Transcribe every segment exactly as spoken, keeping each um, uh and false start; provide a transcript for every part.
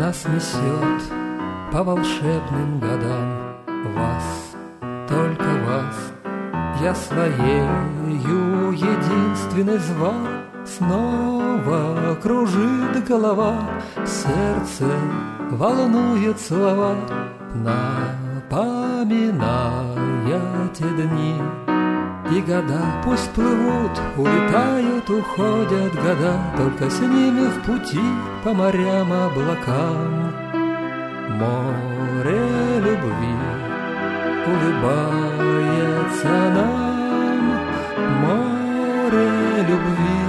нас несет по волшебным годам. Вас, только вас, я своею единственной звал. Снова кружит голова, сердце волнует слова, напоминая те дни. И года пусть плывут, улетают, уходят года, только с ними в пути по морям, облакам. Море любви улыбается нам, море любви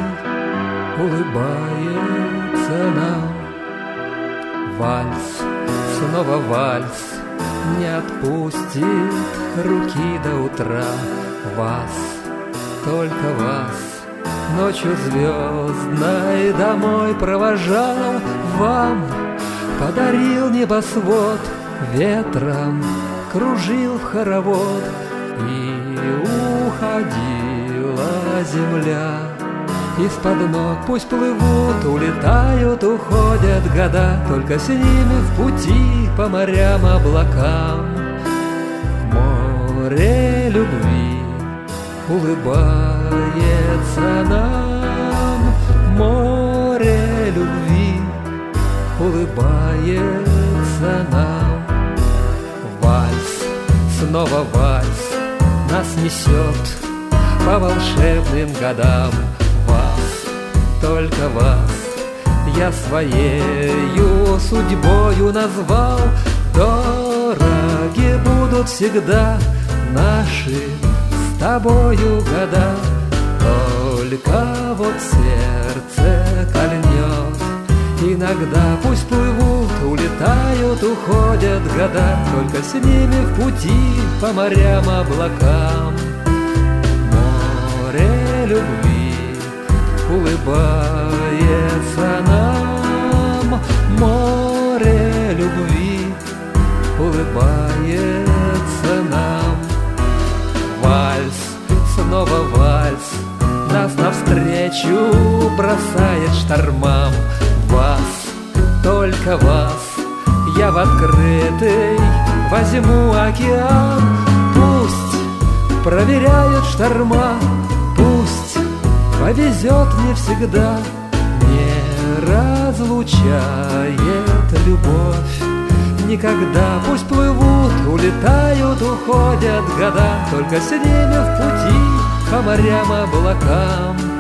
улыбается нам. Вальс, снова вальс, не отпустит руки до утра. Вас, только вас, ночью звездной домой провожал. Вам подарил небосвод, ветром кружил в хоровод, и уходила земля. Из-под ног пусть плывут, улетают, уходят года, только с ними в пути по морям, облакам. Море любви улыбается нам, море любви улыбается нам. Вальс, снова вальс, нас несет по волшебным годам. Вас, только вас, я своею судьбою назвал. Дороги будут всегда наши с тобою года, только вот сердце кольнет. Иногда пусть плывут, улетают, уходят года, только с ними в пути по морям, облакам. Море любви улыбается нам, море любви улыбается нам. Вальс, снова вальс, нас навстречу бросает штормам. Вас, только вас, я в открытый возьму океан. Пусть проверяют шторма, пусть повезет мне всегда, не разлучает любовь никогда. Пусть плывут, улетают, уходят года, только с ними в пути по морям, облакам.